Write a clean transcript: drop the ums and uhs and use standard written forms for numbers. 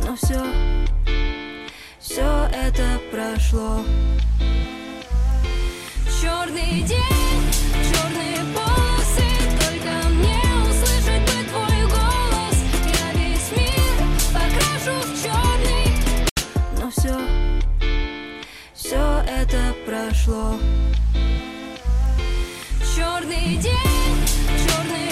Но все это прошло. Черный день, черные полосы, только мне услышать бы твой голос. Я весь мир покрашу в черный. Но все это прошло. Черный день, черные